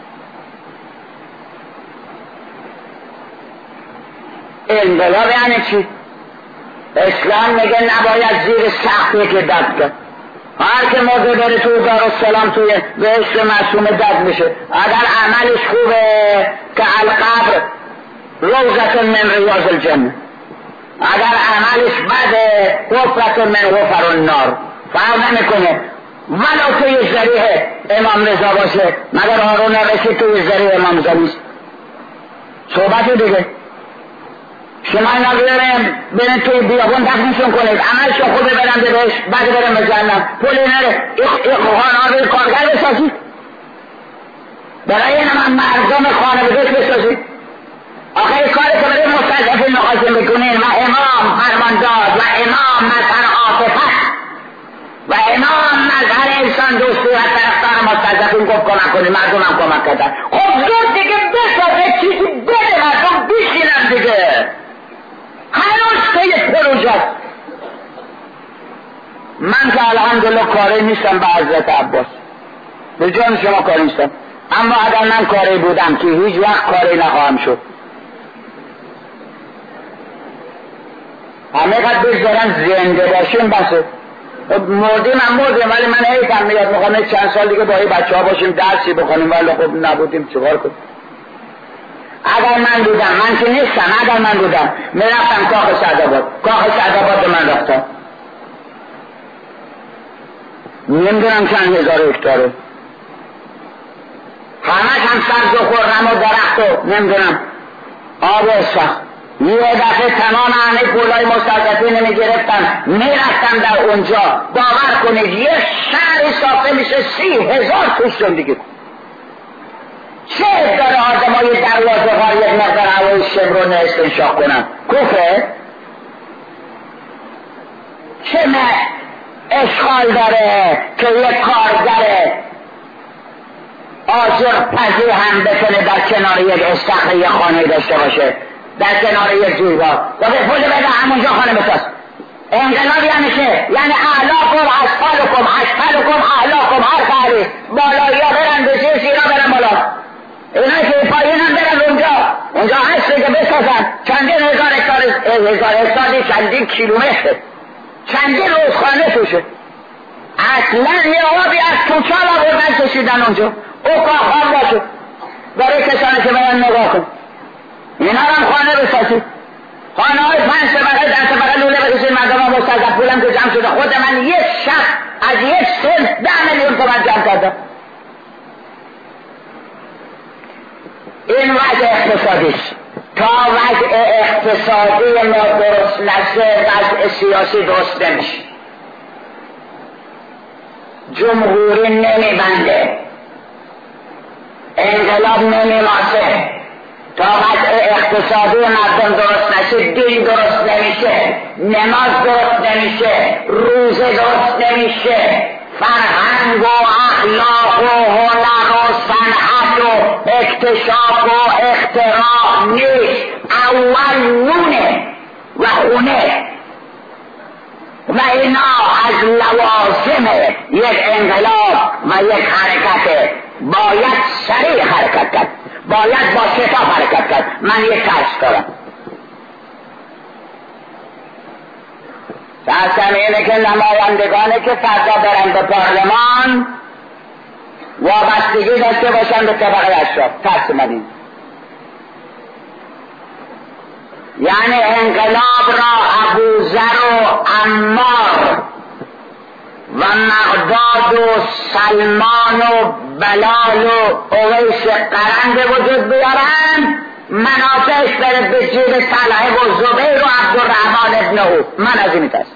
انقلاب یعنی چی؟ اسلام میگه نباید زیر سقفی که دد کرد. هر که مرده بره توی دارالسلام توی بهشت معصوم دد میشه. اگر عملش خوبه که القبر روضة من ریاض الجنه، اگر عملش بده حفرة من حفر النار. فرق نمیکنه ولو توی ذریعه امام رضا باشه، مگر هارون رشید توی ذریعه امام رضا نیست. صحبت دیگه شما اینا بیاریم برین توی بیابون دفنشون کنید، عملشون خوبه برن بهش، بعد برن به جهنم، پولی نره این خانه رو کارگر بسازید، برای این هم مردم خانه بهش بسازید. آخه این کاری که برای مستضعفین مخواستیم بکنین و امام فرمانداد و امام مظهر عاطفت و امام مظهر انسان دوستی و طرفدار مستضعفین گفت کمک کنید، مردم هم کمک کردن. خب زود دیگه بسازه چیزی بده مردم بشینن دیگه، هنوز که یک پروژه. من که الحمدلله کاری نیستم به حضرت عباس، به جان شما کاری نیستم، اما اگر من کاری بودم که هیچ وقت کاری نخواهم شد. همه قد بگذارن زنده باشیم بسه، مردیم هم مردیم، ولی من حیفم میاد میخوام چند سال دیگه با این بچه ها باشیم درسی بخونیم، ولی خب نبودیم چیکار کنیم. اگر من بودم، من که نیستم، اگر من بودم میرفتم کاخ سعدآباد، کاخ سعدآباد به من رفتم، نمیدونم چند هزار هکتاره، همش هم سبز و خرم و درخت و نمیدونم آب و سخت. یه دفعه تمام همه پولای مستضعفین نمیگرفتن، میرفتم در اونجا، باور کنید یه شهر ساخته میشه سی هزار توش زندگی. چه داره آدمای دروازه ها یک مقدار هوای شمرون استنشاق کنن؟ کفره؟ چه نه اشغال داره که یک کارگر آجر پذیر هم بتونه در کنار یک استخر یک خانه داشته باشه، در کنار یک جویبار و به پول بده همونجا خانه بساز. انقلاب یعنی چه؟ یعنی اعلاکم اسفلکم اسفلکم اعلاکم، هر خواهی بالایی ها برن به زیر سیرا برن بالا، اینا که پایین هم برن اونجا، اونجا هست که بسازن. چندین هزار هکتار، هزار هکتار چندین کیلومتر، چندین روزخانه توشه. اصلا یه آبی از توچال آوردن کشیدن اونجا، او کاخان باشه برای کسانی که برن نگاه کن. اینا هم خانه بسازید، خانه های پنج طبقه در طبقه لوله بکشید، مردم ها مستضعف پولم که جمع شده. خود من یک شب از یک سال ده میلیون تومان جمع کردم. این وضع اقتصادیست. تا وضع اقتصادی ما درست نشه وضع سیاسی درست نمیشه. جمهوری نمیبنده، انقلاب نمیماسه. تا وضع اقتصادی مردم درست نشه دین درست نمیشه، نماز درست نمیشه، روزه درست نمیشه، فرهنگ و اخلاق و هنر و صنعت و اکتشاف و اختراع نیست. اول نونه و خونه و اینا از لوازم یک انقلاب و یک حرکت باید سریع حرکت کرد، باید با شتاب حرکت کرد. من یک ترس دارم، ترسم اینه که نمایندگانه که فردا برن به پارلمان وابستگی داشته باشن به طبقه اشراف. ترس من این، یعنی انقلاب را ابوذر و عمار و مقداد و سلمان و بلال و اویس قرن به وجود بیارن، منافعش بره به جیب طلحه و زبیر و عبدالرحمن ابن او. من از این میترسم.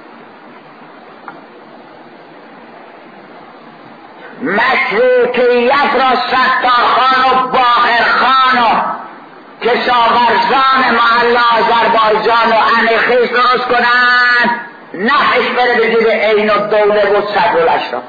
مشروطیت را ستارخان و باقرخان و کشاورزان محل آذربایجان و انیخیز درست کنن، نفعش بره به جیب عین و دوله و صدر الاشراف.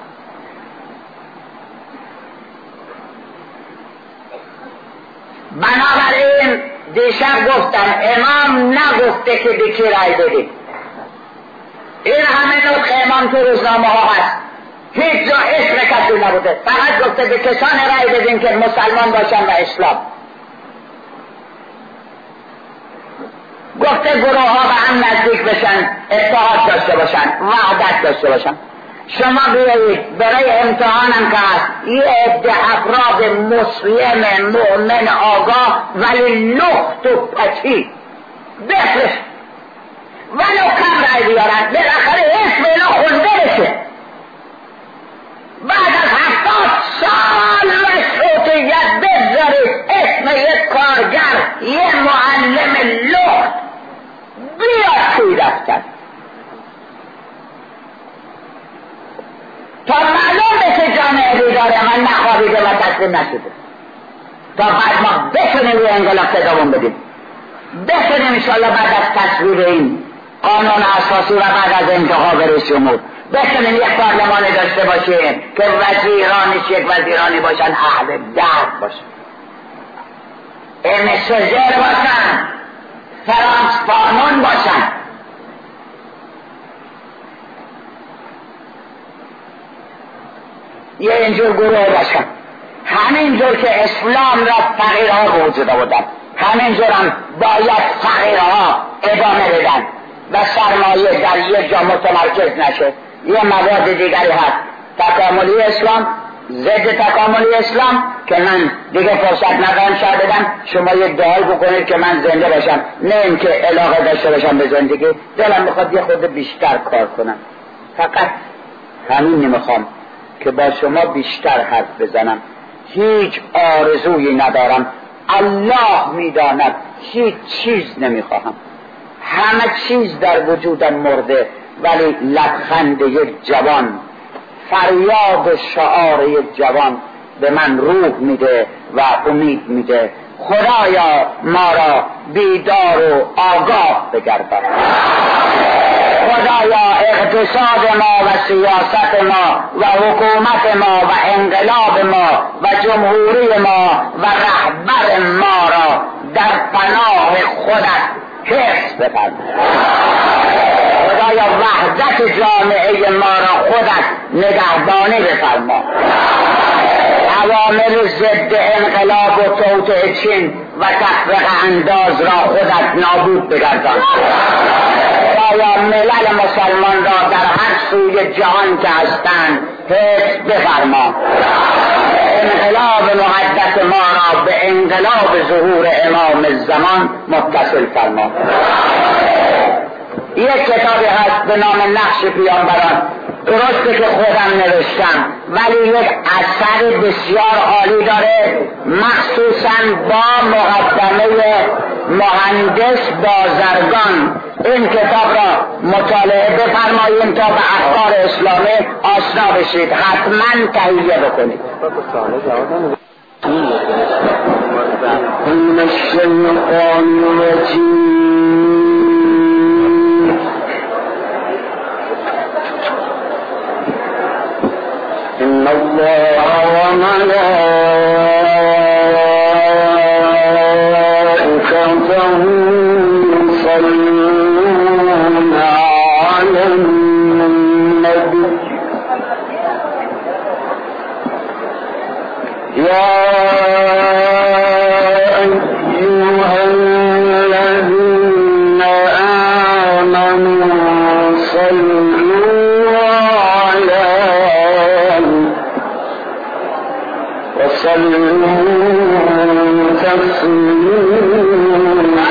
بنابراین دیشب گفتم امام نگفته که به کی رای بدید. این همه نطق امام تو روزنامه ها هست، هیچ جا اسم کسی نبوده، فقط گفته به کسان رای بدین که مسلمان باشن و اسلام. گفته گروه ها به هم نزدیک بشن، اتحاد داشته باشن، وحدت داشته باشن. شما بیایید برای امتحانم که هست یه عده افراد مسلم مؤمن آگاه ولی لخت و پچی بفرست ولو کم رای بیارن، بالاخره اسم اینا خونده بشه. بعد از هفتاد سال مشروطیت بذارید اسم یک کارگر، یه معلم لخت بیاد توی دفتر تا معلوم بشه جامعه بیداره من نخوابیده و تسلیم نشده، تا بعد ما بتونیم روی انقلاب صدامون بدیم، بتونیم انشاءالله بعد از تصویب این قانون اساسی و بعد از انتخاب رئیس جمهور بتونیم یک پارلمانی داشته باشیم که وزیرانش یک وزیرانی باشن اهل درد باشن، امسوزر باشن، ترانسپارمون باشن. یه اینجور گروه باشن، همینجور که اسلام را فقیرها به وجود آوردن، همینجور هم باید فقیرها ادامه بدن و سرمایه در یک جا متمرکز نشه. یه مواد دیگری هست، تکاملی اسلام، ضد تکاملی اسلام، که من دیگه فرصت ندارم شاید بدم شما یک دعای بکنید که من زنده باشم، نه اینکه علاقه داشته باشم به زندگی، دلم میخواد یه خود بیشتر کار کنم. فقط همین نمیخوام که با شما بیشتر حرف بزنم، هیچ آرزویی ندارم، الله میداند هیچ چیز نمیخواهم، همه چیز در وجودم مرده، ولی لبخند یک جوان، فریاد و شعار یک جوان به من روح میده و امید میده. خدایا ما را بیدار و آگاه بگردان، خدایا اقتصاد ما و سیاست ما و حکومت ما و انقلاب ما و جمهوری ما و رهبر ما را در پناه خودت حفظ بفرما. خدایا وحدت جامعه ما را خودت نگهبانی بفرما. عوامل ضد انقلاب و توطئه چین و تفرقه انداز را خودت نابود بگردان. خدایا ملل مسلمان را در هر سوی جهان که هستند حفظ بفرما. انقلاب مقدس ما را به انقلاب ظهور امام الزمان متصل فرما. یک کتابی هست به نام نقش پیامبران، درسته که خودم نوشتم ولی یک اثر بسیار عالی داره، مخصوصا با مقدمه مهندس بازرگان. این کتاب را مطالعه بفرمایید تا به افکار اسلامی آشنا بشید، حتما تهیه بکنید. من الشیطان الرجیم إن الله وملائكته يصلون على النبي يا أيها الذين آمنوا صلوا عليه وسلموا تسليما.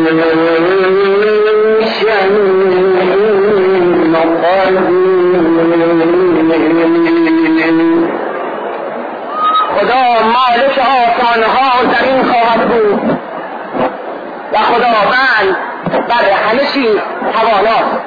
خدا مالک آسمانها و زمین خواهد بود و خداوند بر همه چیز تواناست.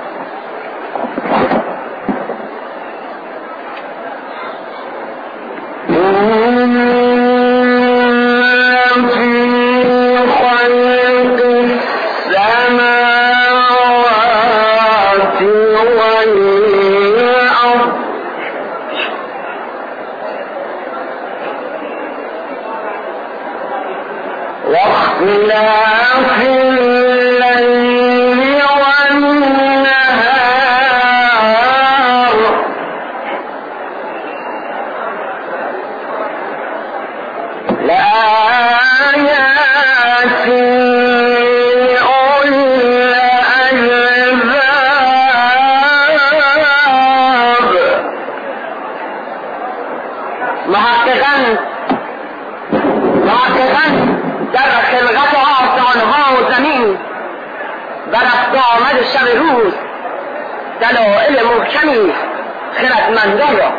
شب روز دلائل محکمی خردمندان را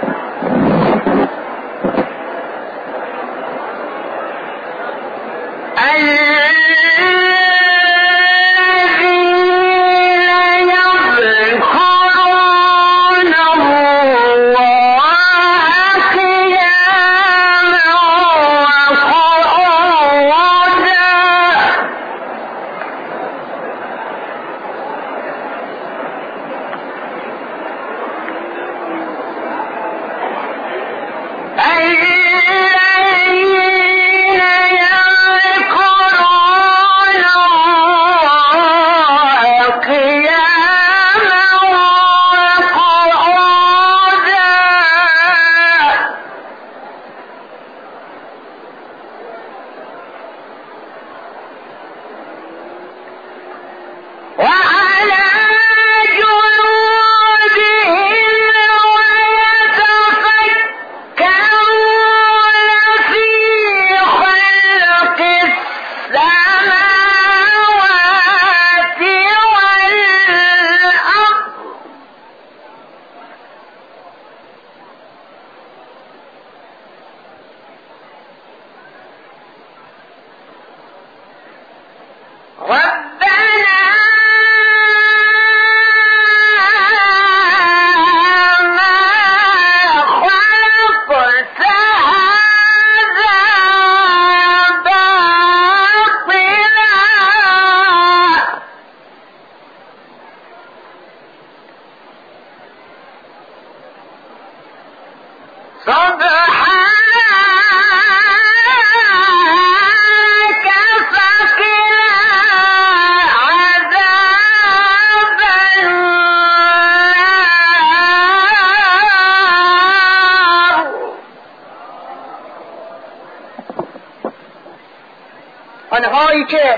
آنهایی که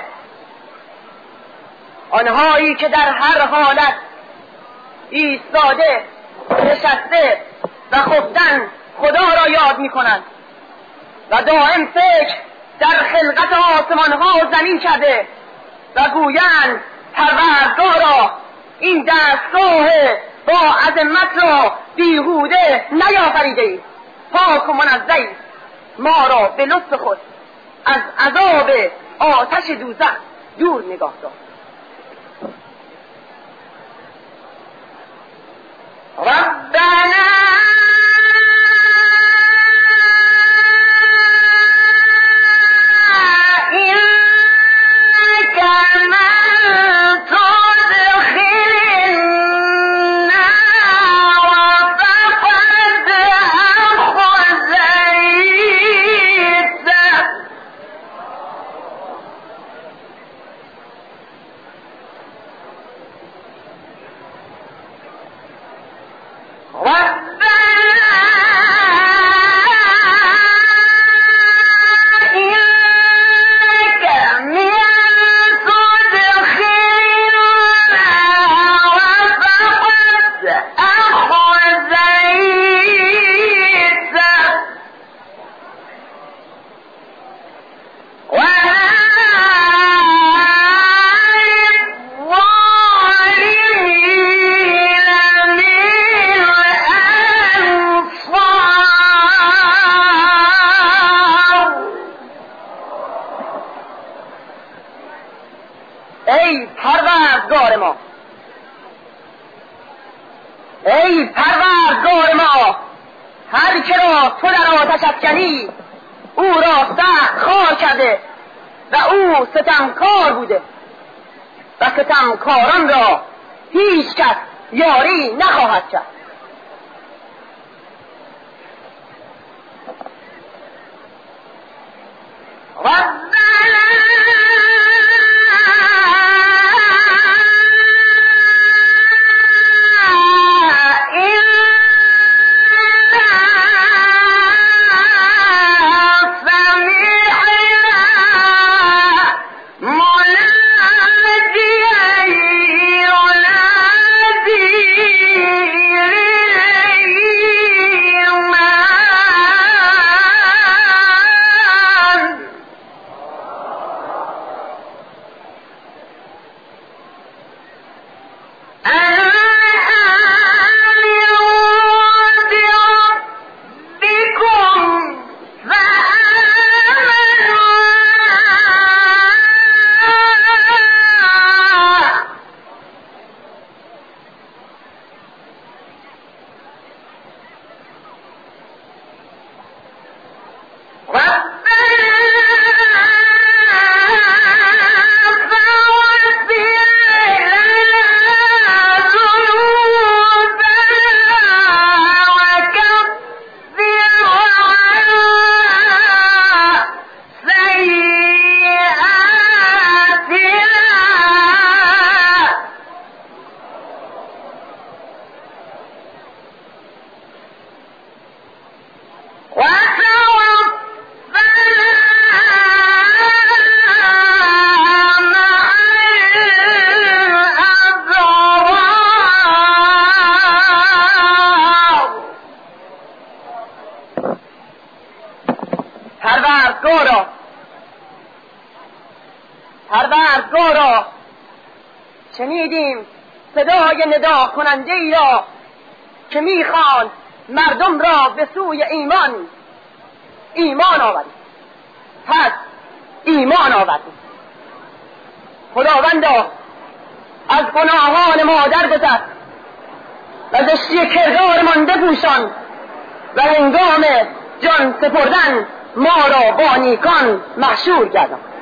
آنهایی که در هر حالت ایستاده، نشسته و خفتن خدا را یاد می کنند و دائم فکر در خلقت آسمانها و زمین کرده و گویند پروردگارا این دستگاه با عظمت را بیهوده نیافریده ای، پاک و منزه ما را به لطف خود از عذاب آتش دوزخ دور نگاه دار. ربنا What? ای پروردگار ما، ای پروردگار ما، هر که را تو در آتش افکنی او را سخت خوار کرده و او ستمکار بوده و ستمکاران را هیچ کس یاری نخواهد کرد. پروردگارا پروردگارا شنیدیم صدای ندا کننده ای را که میخواند مردم را به سوی ایمان ایمان آورید. پس ایمان آورید. خداوندا از گناهان ما درگذر و زشتی کردارمان بپوشان و هنگام جان سپردن ما را با نیکان محشور گردان.